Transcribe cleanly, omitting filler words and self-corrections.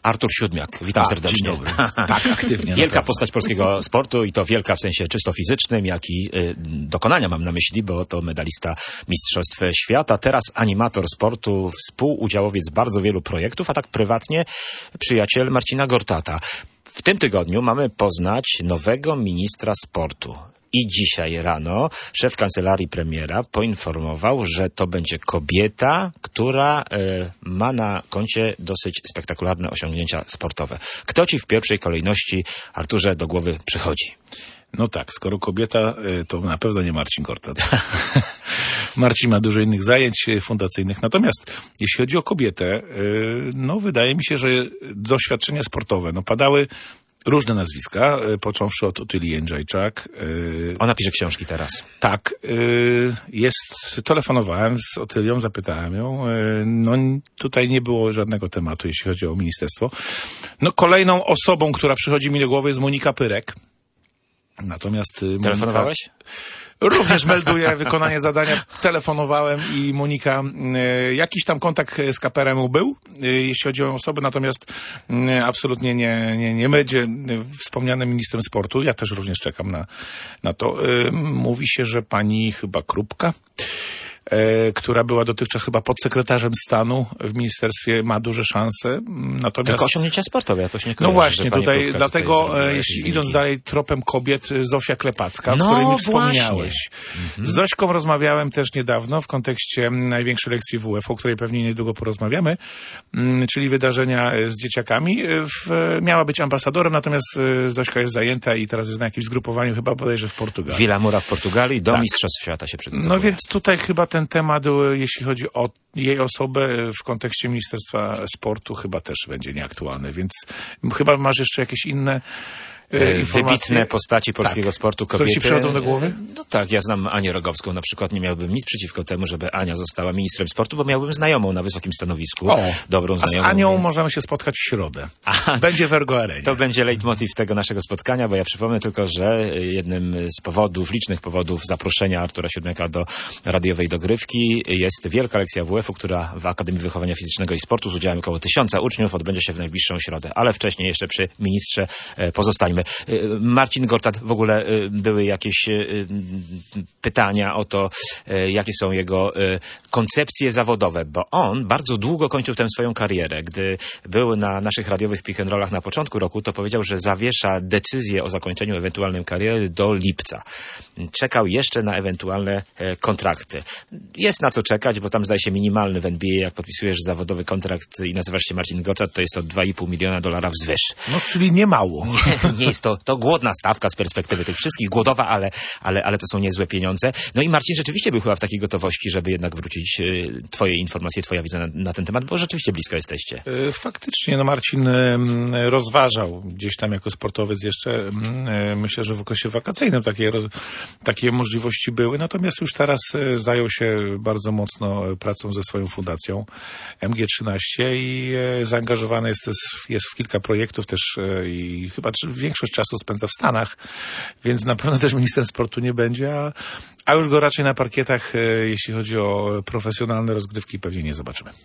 Artur Siódmiak. Witam serdecznie. Dzień dobry. Tak, aktywnie. Wielka postać polskiego sportu i to wielka w sensie czysto fizycznym, jak i dokonania mam na myśli, bo to medalista Mistrzostw Świata. Teraz animator sportu, współudziałowiec bardzo wielu projektów, a tak prywatnie przyjaciel Marcina Gortata. W tym tygodniu mamy poznać nowego ministra sportu. I dzisiaj rano szef kancelarii premiera poinformował, że to będzie kobieta, która ma na koncie dosyć spektakularne osiągnięcia sportowe. Kto ci w pierwszej kolejności, Arturze, do głowy przychodzi? No tak, skoro kobieta, to na pewno nie Marcin Gortat. Marcin ma dużo innych zajęć fundacyjnych. Natomiast jeśli chodzi o kobietę, no wydaje mi się, że doświadczenia sportowe, no padały różne nazwiska, począwszy od Otylii Jędrzejczak. Ona pisze książki teraz. Tak. Telefonowałem z Otylią, zapytałem ją. No tutaj nie było żadnego tematu, jeśli chodzi o ministerstwo. No kolejną osobą, która przychodzi mi do głowy, jest Monika Pyrek. Natomiast Telefonowałeś? Również melduję wykonanie zadania. Telefonowałem i Monika, jakiś tam kontakt z KPRM był, jeśli chodzi o osobę, natomiast absolutnie nie będzie wspomnianym ministrem sportu. Ja też również czekam na to. Mówi się, że pani chyba Krupka, która była dotychczas chyba podsekretarzem stanu w ministerstwie, ma duże szanse. Natomiast tylko osiągnięcia sportowe jakoś nie kojarzę. No właśnie, tutaj dlatego, jeśli idąc dalej tropem kobiet, Zofia Klepacka, o której mi wspomniałeś. Z Zośką rozmawiałem też niedawno w kontekście największej lekcji WF, o której pewnie niedługo porozmawiamy, czyli wydarzenia z dzieciakami. Miała być ambasadorem, natomiast Zośka jest zajęta i teraz jest na jakimś zgrupowaniu, chyba bodajże w Portugalii. Villa Moura w Portugalii, do tak. Mistrzostw Świata się przygotowuje. No więc tutaj chyba ten temat, jeśli chodzi o jej osobę w kontekście Ministerstwa Sportu, chyba też będzie nieaktualny, więc chyba masz jeszcze jakieś inne wybitne postaci polskiego sportu, kobiety. Które ci przychodzą do głowy? No tak, ja znam Anię Rogowską na przykład, nie miałbym nic przeciwko temu, żeby Ania została ministrem sportu, bo miałbym znajomą na wysokim stanowisku. Dobrą znajomą. A z Anią więc możemy się spotkać w środę. Będzie w Ergo Arenie. To będzie leitmotiv tego naszego spotkania, bo ja przypomnę tylko, że jednym z powodów, licznych powodów zaproszenia Artura Siódmiaka do radiowej dogrywki jest wielka lekcja WF-u, która w Akademii Wychowania Fizycznego i Sportu z udziałem około 1000 uczniów odbędzie się w najbliższą środę. Ale wcześniej jeszcze przy ministrze pozostańmy. Marcin Gortat, w ogóle były jakieś pytania o to, jakie są jego koncepcje zawodowe, bo on bardzo długo kończył tę swoją karierę. Gdy był na naszych radiowych pick and rollach na początku roku, to powiedział, że zawiesza decyzję o zakończeniu ewentualnej kariery do lipca. Czekał jeszcze na ewentualne kontrakty. Jest na co czekać, bo tam zdaje się minimalny w NBA, jak podpisujesz zawodowy kontrakt i nazywasz się Marcin Gortat, to jest to $2,5 miliona wzwyż. No, czyli nie mało. Nie jest to głodna stawka z perspektywy tych wszystkich, głodowa, ale to są niezłe pieniądze. No i Marcin rzeczywiście był chyba w takiej gotowości, żeby jednak wrócić. Twoje informacje, twoja wiedza na ten temat, bo rzeczywiście blisko jesteście. Faktycznie, no Marcin rozważał gdzieś tam jako sportowiec jeszcze, myślę, że w okresie wakacyjnym takie możliwości były, natomiast już teraz zajął się bardzo mocno pracą ze swoją fundacją MG13 i zaangażowany jest w kilka projektów też i chyba większość czasu spędza w Stanach, więc na pewno też minister sportu nie będzie, a już go raczej na parkietach, jeśli chodzi o profesjonalne rozgrywki, pewnie nie zobaczymy.